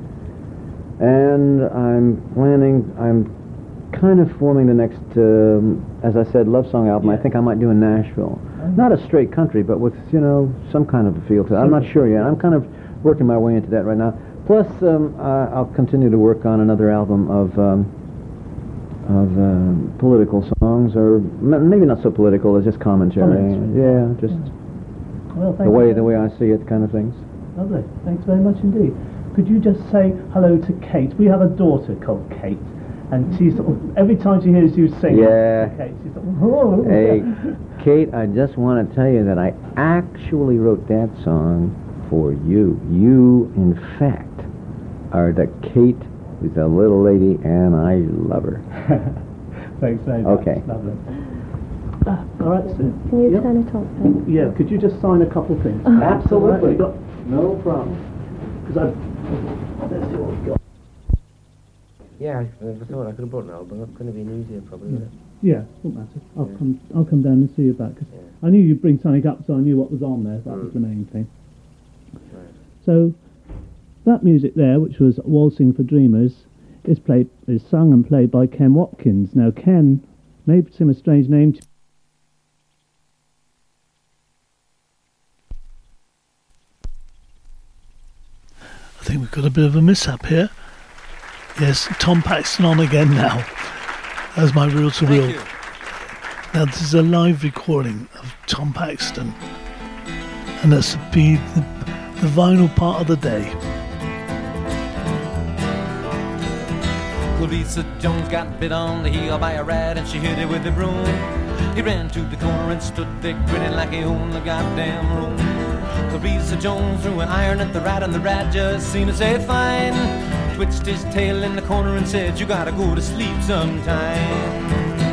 and I'm planning. I'm kind of forming the next, um, as I said, love song album. I Yeah. think I might do in Nashville. Oh. Not a straight country, but with, you know, some kind of a feel to it. I'm not sure yet. I'm kind of working my way into that right now. Plus, um, I, I'll continue to work on another album of um, of uh, political songs, or m- maybe not so political, as just commentary. Commentary. Yeah, just Well, thank the you way very the way I see it, kind of things. Lovely. Thanks very much indeed. Could you just say hello to Kate? We have a daughter called Kate, and she sort of, every time she hears you sing, Yeah. Kate, she's sort of, oh. Hey, Kate, I just want to tell you that I actually wrote that song for you. You, in fact, are the Kate who's a little lady, and I love her. Thanks very much. Okay. Lovely. Ah, all right, Sue. Can you Yep. turn it off then? Yeah, could you just sign a couple things? Absolutely. Because No problem. I've... Let's see what we've got. Yeah, I I thought I could have brought an album. That's going to be an easier, probably. Isn't it? Yeah, won't matter. I'll Yeah. come. I'll come down and see you back. 'Cause Yeah. I knew you'd bring something up, so I knew what was on there. That was Mm. the main thing. Right. So that music there, which was Waltzing for Dreamers, is played, is sung and played by Ken Watkins. Now, Ken may seem a strange name to I think we've got a bit of a mishap here. Yes, Tom Paxton on again now. As my reel to reel. Now this is a live recording of Tom Paxton, and that's be the, the vinyl part of the day. Lisa Jones got bit on the heel by a rat and she hit it with a broom. He ran to the corner and stood there grinning like he owned the goddamn room. Lisa Jones threw an iron at the rat and the rat just seemed to say fine. Twitched his tail in the corner and said, you gotta go to sleep sometime.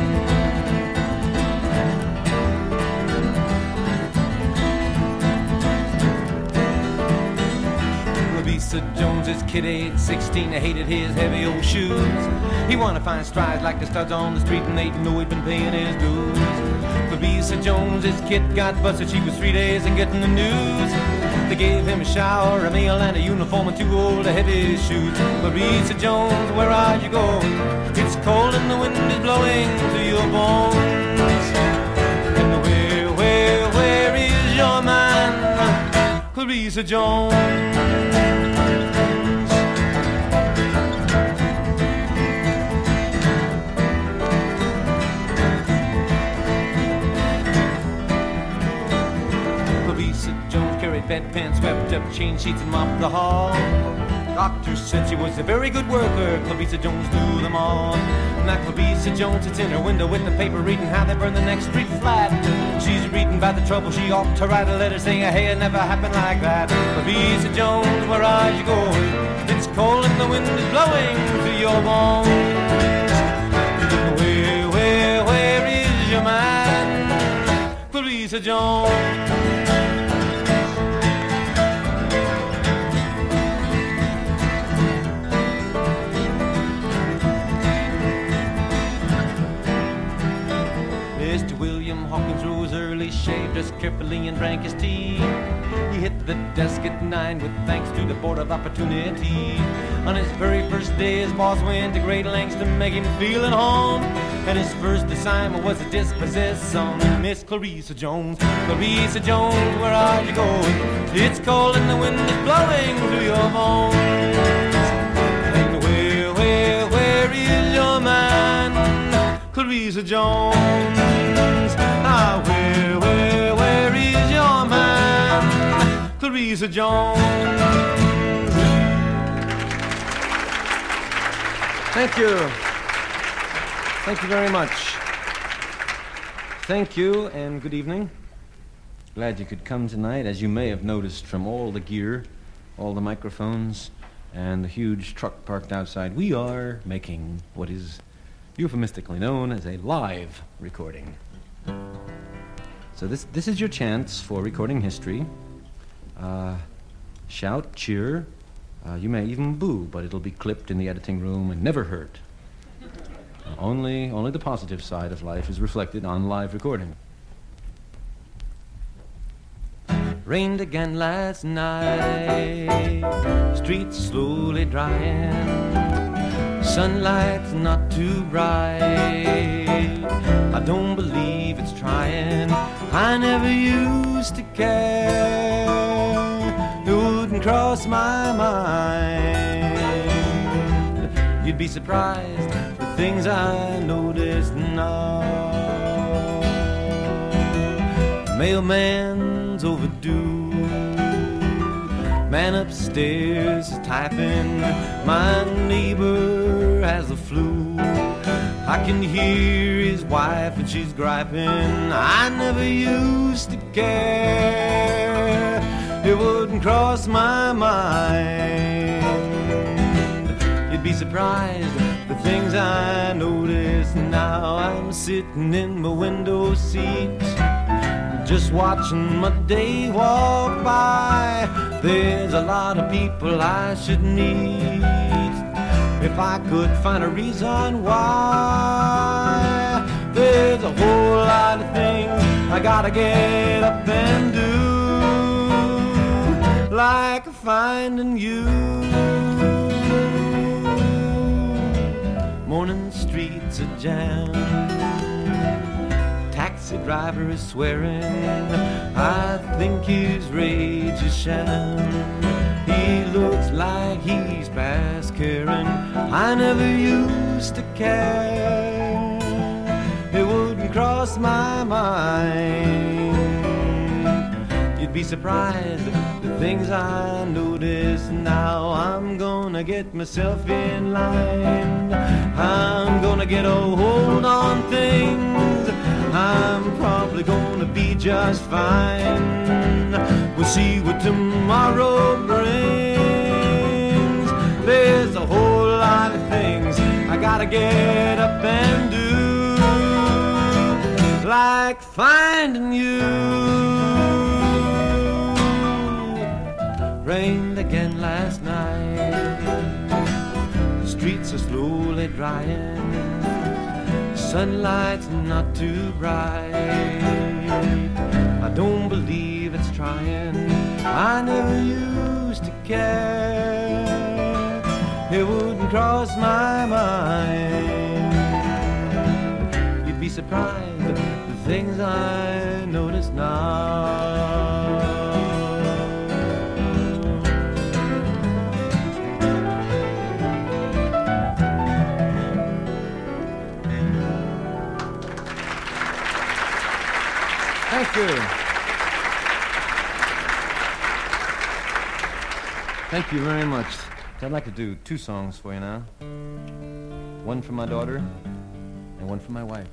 Lisa Jones's kid age sixteen, hated his heavy old shoes. He wanted to find strides like the studs on the street, and they didn't know he'd been paying his dues. Lisa Jones's kid got busted, she was three days in getting the news. They gave him a shower, a meal, and a uniform, and two old heavy shoes. Lisa Jones, where are you going? It's cold and the wind is blowing to your bones. And where, where, where is your man, Clarissa Jones? Bedpans, swept up chain sheets and mopped the hall. Doctor said she was a very good worker. Clarissa Jones knew them all. Now Clarissa Jones sits in her window with the paper reading how they burn the next street flat. She's reading about the trouble. She ought to write a letter saying, hey, it never happened like that. Clarissa Jones, where are you going? It's cold and the wind is blowing through your bones. Where, where, where is your man? Clarissa Jones. Mister William Hawkins rose early, shaved us carefully and drank his tea. He hit the desk at nine with thanks to the Board of Opportunity. On his very first day, his boss went to great lengths to make him feel at home. And his first assignment was to dispossess some Miss Clarissa Jones. Clarissa Jones, where are you going? It's cold and the wind is blowing through your bones. And where, where, where is your man? Clarissa Jones. Ah, where, where, where is your man? Clarissa Jones. Thank you. Thank you very much. Thank you and good evening. Glad you could come tonight. As you may have noticed from all the gear, all the microphones, and the huge truck parked outside, we are making what is euphemistically known as a live recording. So this this is your chance for recording history. Uh, shout, cheer. Uh, you may even boo, but it'll be clipped in the editing room and never heard. Uh, only, only the positive side of life is reflected on live recording. Rained again last night, streets slowly drying. Sunlight's not too bright. I don't believe it's trying. I never used to care. It wouldn't cross my mind. You'd be surprised the things I notice now. Mailman's overdue. Man upstairs is typing. My neighbor has the flu. I can hear his wife and she's griping. I never used to care. It wouldn't cross my mind. You'd be surprised the things I notice now. I'm sitting in my window seat, just watching my day walk by. There's a lot of people I should meet if I could find a reason why. There's a whole lot of things I gotta get up and do, like finding you. Morning streets are jammed, taxi driver is swearing. I think his rage is sham. He looks like he's past caring. I never used to care. It wouldn't cross my mind. You'd be surprised the things I notice now. I'm gonna get myself in line. I'm gonna get a hold on things. I'm probably gonna be just fine. We'll see what tomorrow brings. There's a whole lot of things I gotta get up and do, like finding you. Rained again last night, the streets are slowly drying. Sunlight's not too bright. I don't believe it's trying. I never used to care. It wouldn't cross my mind. You'd be surprised at the things I notice now. Thank you. Thank you very much. I'd like to do two songs for you now. One for my daughter and one for my wife.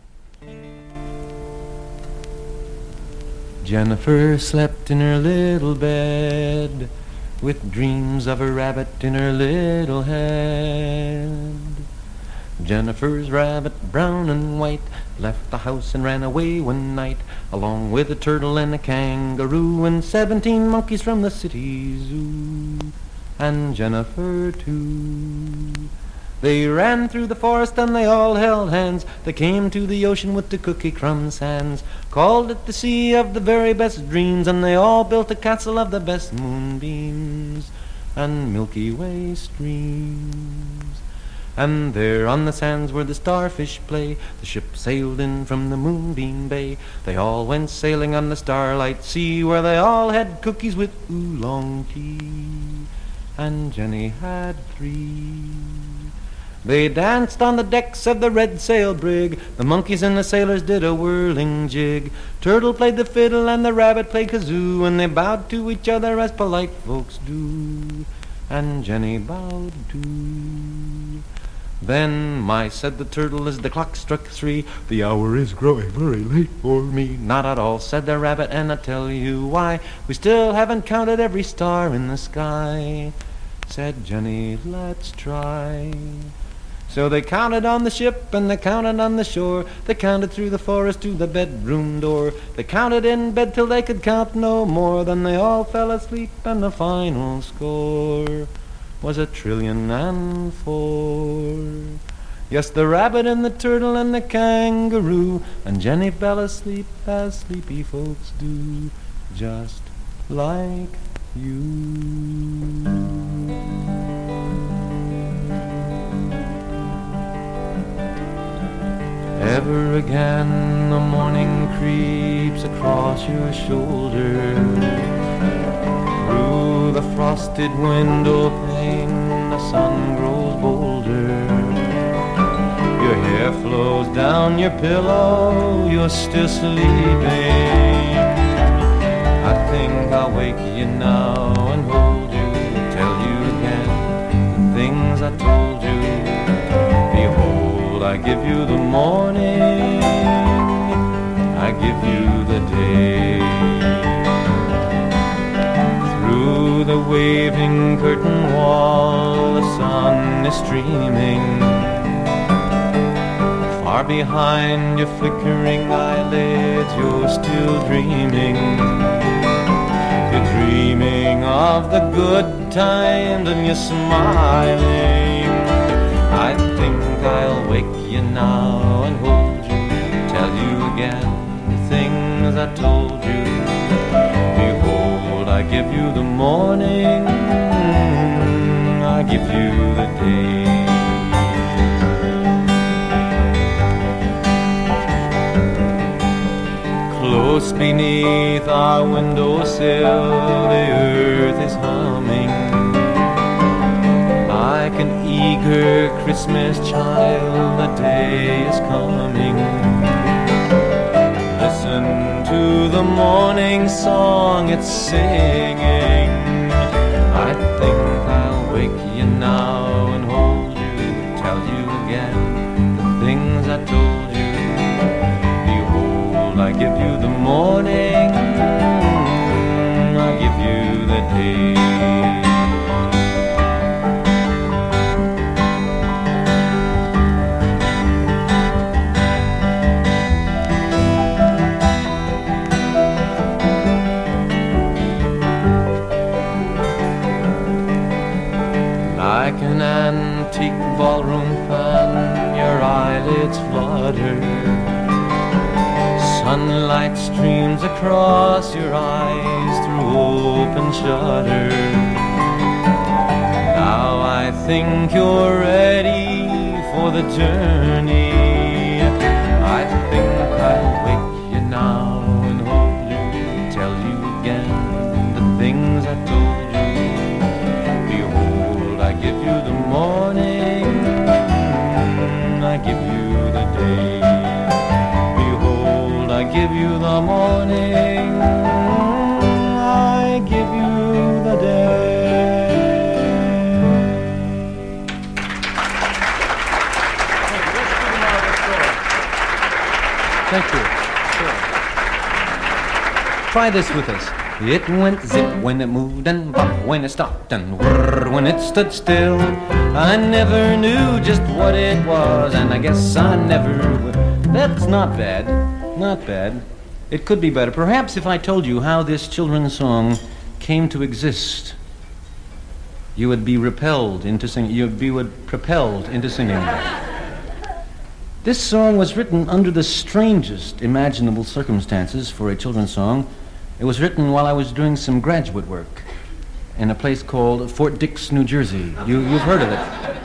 Jennifer slept in her little bed with dreams of a rabbit in her little head. Jennifer's rabbit, brown and white, left the house and ran away one night, along with a turtle and a kangaroo and seventeen monkeys from the city zoo, and Jennifer too. They ran through the forest and they all held hands. They came to the ocean with the cookie crumb sands, called it the sea of the very best dreams, and they all built a castle of the best moonbeams and Milky Way streams. And there on the sands where the starfish play, the ship sailed in from the Moonbeam Bay. They all went sailing on the starlight sea, where they all had cookies with oolong tea, and Jenny had three. They danced on the decks of the red sail brig. The monkeys and the sailors did a whirling jig. Turtle played the fiddle and the rabbit played kazoo, and they bowed to each other as polite folks do, and Jenny bowed too. Then, my, said the turtle, as the clock struck three, the hour is growing very late for me. Not at all, said the rabbit, and I'll tell you why. We still haven't counted every star in the sky. Said Jenny, let's try. So they counted on the ship and they counted on the shore. They counted through the forest to the bedroom door. They counted in bed till they could count no more. Then they all fell asleep and the final score was a trillion and four. Yes, the rabbit and the turtle and the kangaroo, and Jenny fell asleep as sleepy folks do, just like you. Ever again the morning creeps across your shoulder. Through the frosted window pane the sun grows bolder. Your hair flows down your pillow, you're still sleeping. I think I'll wake you now and hold you, tell you again the things I told you. Behold, I give you the morning, I give you the day. Through the waving curtain wall the sun is streaming. Far behind your flickering eyelids you're still dreaming. You're dreaming of the good times and you're smiling. I think I'll wake you now and hold you, tell you again the things I told you. Behold, I give you the morning, I give you the day. Close beneath our windowsill the earth is humming, like an eager Christmas child, the day is coming. Listen to the morning song it's singing. I think I'll wake you now and hold you, tell you again the things I told you. Behold, I give you the morning, I give you the day. Like an antique ballroom fan, your eyelids flutter. Sunlight streams across your eyes through open shutters. Now I think you're ready for the journey. I think I'll wake you now and hold you, tell you again the things I told you. I give you the morning, I give you the day. Behold, I give you the morning, I give you the day. Thank you. Sure. Try this with us. It went zip when it moved and bop when it stopped and whirr when it stood still. I never knew just what it was, and I guess I never will. That's not bad. Not bad. It could be better. Perhaps if I told you how this children's song came to exist, you would be repelled into singing. You would be would propelled into singing. This song was written under the strangest imaginable circumstances for a children's song. It was written while I was doing some graduate work in a place called Fort Dix, New Jersey. You, you've heard of it.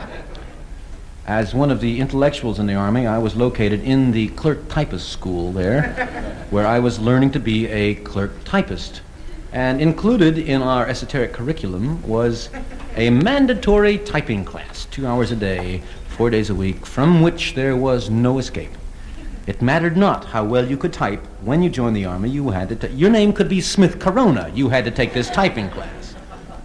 As one of the intellectuals in the Army, I was located in the clerk typist school there, where I was learning to be a clerk typist. And included in our esoteric curriculum was a mandatory typing class, two hours a day, four days a week, from which there was no escape. It mattered not how well you could type. When you joined the Army, you had to ta- your name could be Smith Corona. You had to take this typing class.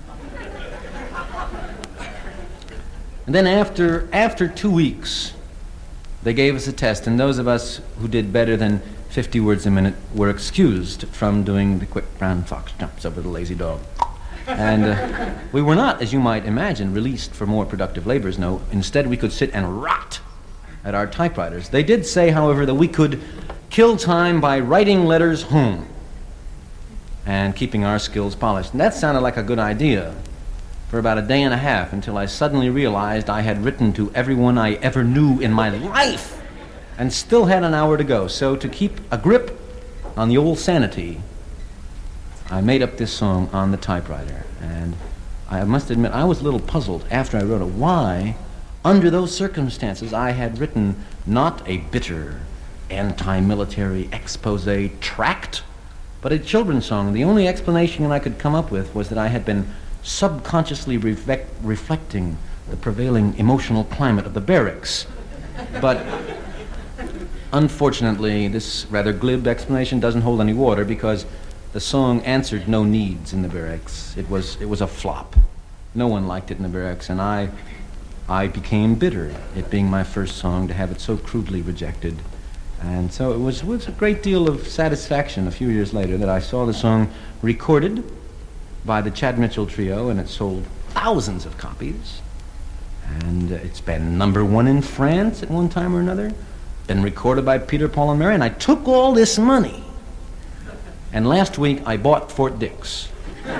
And then after after two weeks, they gave us a test, and those of us who did better than fifty words a minute were excused from doing the quick brown fox jumps over the lazy dog. And uh, we were not, as you might imagine, released for more productive labors. No, instead we could sit and rot at our typewriters. They did say, however, that we could kill time by writing letters home and keeping our skills polished. And that sounded like a good idea for about a day and a half, until I suddenly realized I had written to everyone I ever knew in my life and still had an hour to go. So to keep a grip on the old sanity, I made up this song on the typewriter. And I must admit, I was a little puzzled after I wrote it why, under those circumstances, I had written not a bitter anti-military expose tract, but a children's song. The only explanation I could come up with was that I had been subconsciously reflect, reflecting the prevailing emotional climate of the barracks. But unfortunately, this rather glib explanation doesn't hold any water, because the song answered no needs in the barracks. It was it was a flop. No one liked it in the barracks, and I I became bitter, it being my first song, to have it so crudely rejected. And so it was, it was a great deal of satisfaction a few years later that I saw the song recorded by the Chad Mitchell Trio, and it sold thousands of copies. And uh, it's been number one in France at one time or another, been recorded by Peter, Paul, and Mary, and I took all this money, and last week I bought Fort Dix.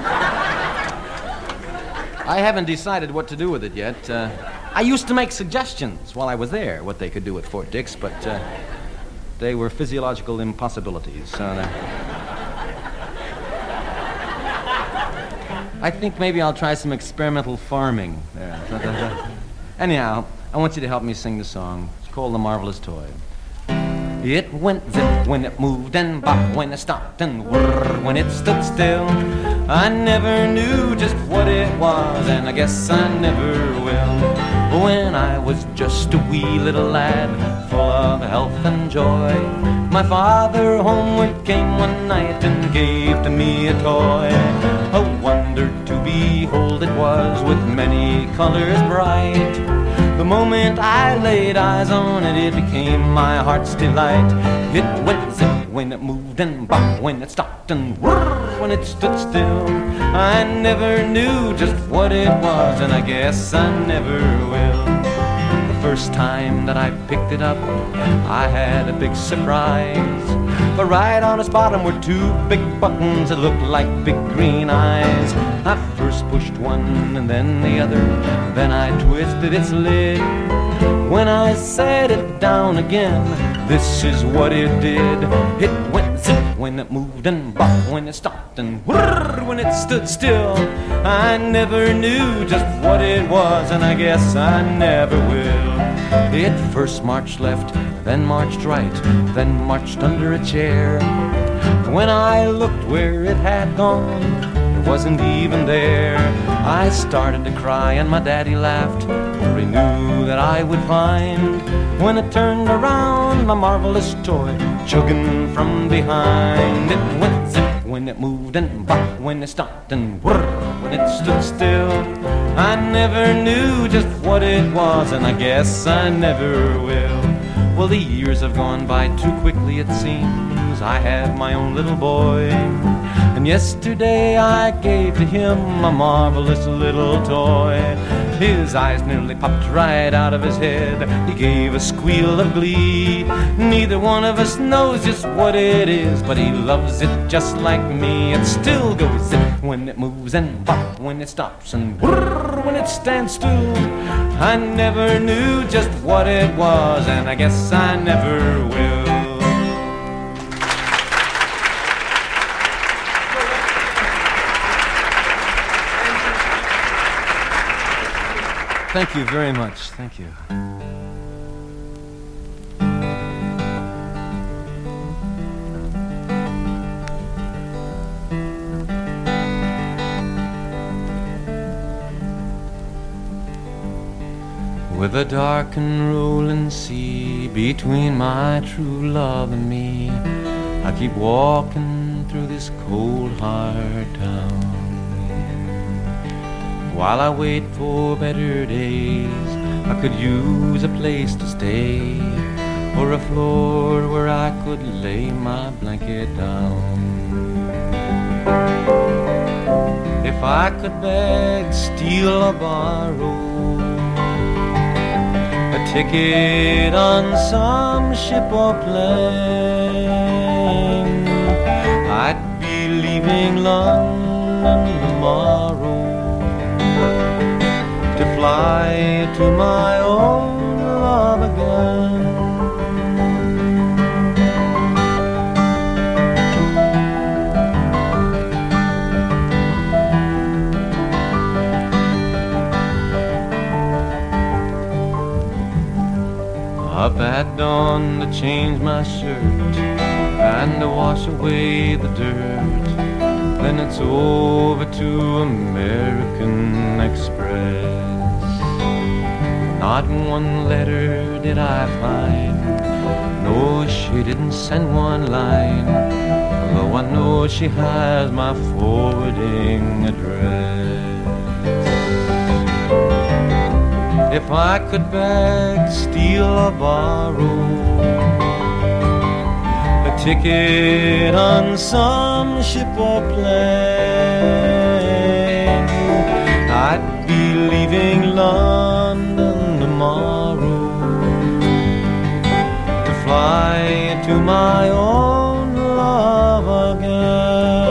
I haven't decided what to do with it yet. Uh, I used to make suggestions while I was there, what they could do with Fort Dix, but uh, they were physiological impossibilities. So uh, I think maybe I'll try some experimental farming there. Anyhow, I want you to help me sing the song. It's called The Marvelous Toy. It went zip when it moved and bop when it stopped and whirr when it stood still. I never knew just what it was, and I guess I never will. When I was just a wee little lad, full of health and joy, my father homeward came one night and gave to me a toy. A wonder to behold it was, with many colors bright. The moment I laid eyes on it, it became my heart's delight. It went zip when it moved and bop when it stopped and whirr when it stood still. I never knew just what it was, and I guess I never will. The first time that I picked it up, I had a big surprise. But right on its bottom were two big buttons that looked like big green eyes. I first pushed one and then the other, then I twisted its lid. When I set it down again, this is what it did. It went zip when it moved and bop when it stopped and whirr when it stood still. I never knew just what it was, and I guess I never will. It first marched left, then marched right, then marched under a chair. When I looked where it had gone, it wasn't even there. I started to cry and my daddy laughed, for he knew that I would find, when it turned around, my marvelous toy chugging from behind. It went zip when it moved and bop when it stopped and whirr when it stood still. I never knew just what it was, and I guess I never will. Well, the years have gone by too quickly, it seems. I have my own little boy, and yesterday I gave to him a marvelous little toy. His eyes nearly popped right out of his head. He gave a squeal of glee. Neither one of us knows just what it is, but he loves it just like me. It still goes zip when it moves, and pop when it stops, and whirr when it stands still. I never knew just what it was, and I guess I never will. Thank you very much. Thank you. With a dark and rolling sea between my true love and me, I keep walking through this cold, hard town. While I wait for better days, I could use a place to stay, or a floor where I could lay my blanket down. If I could beg, steal, or borrow a ticket on some ship or plane, I'd be leaving London tomorrow to fly to my own love again. Up at dawn to change my shirt and to wash away the dirt, then it's over to American Express. Not one letter did I find, no, she didn't send one line, though I know she has my forwarding address. If I could beg, steal, or borrow a ticket on some ship or plane, I'd be leaving London tomorrow to fly to my own love again.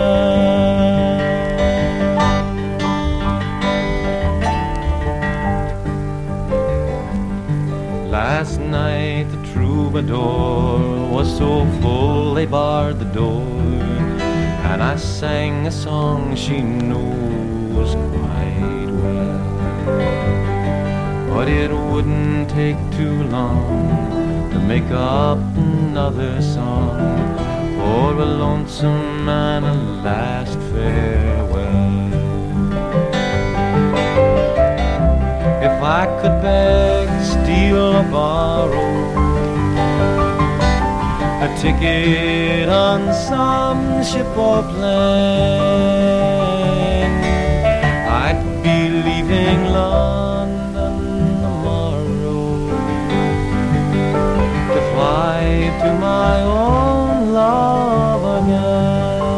Last night the troubadour was so full they barred the door, and I sang a song she knows quite well. But it wouldn't take too long to make up another song for a lonesome and a last farewell. If I could beg, steal, or borrow a ticket on some ship or plane, I'd be leaving London tomorrow to fly to my own love again.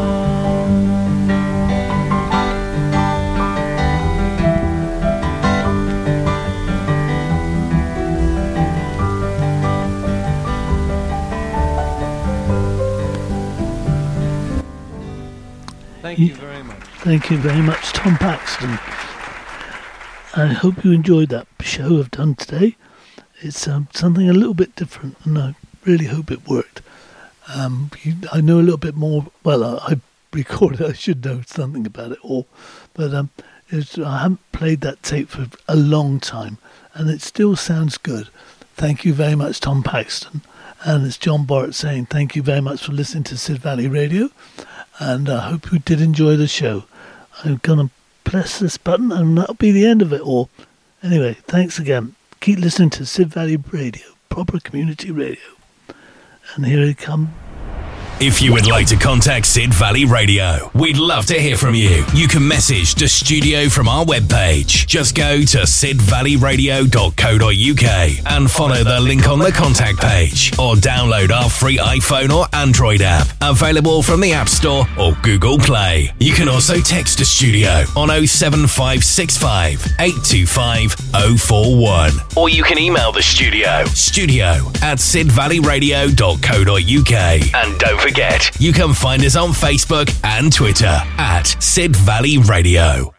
Thank you very much. Thank you very much, Tom Paxton. I hope you enjoyed that show I've done today. It's um, something a little bit different, and I really hope it worked. Um, you, I know a little bit more. Well, I, I recorded. I should know something about it all, but um, it's, I haven't played that tape for a long time, and it still sounds good. Thank you very much, Tom Paxton. And it's John Barrett saying thank you very much for listening to Sid Valley Radio. And I hope you did enjoy the show. I'm going to press this button and that'll be the end of it all. Anyway, thanks again. Keep listening to Sid Valley Radio, proper community radio. And here it comes. If you would like to contact Sid Valley Radio, we'd love to hear from you. You can message the studio from our webpage. Just go to sid valley radio dot co dot uk and follow the link on the contact page, or download our free iPhone or Android app, available from the App Store or Google Play. You can also text the studio on oh seven five six five, eight two five, oh four one, or you can email the studio, studio at sid valley radio dot co dot uk. And don't forget, you can find us on Facebook and Twitter at Sid Valley Radio.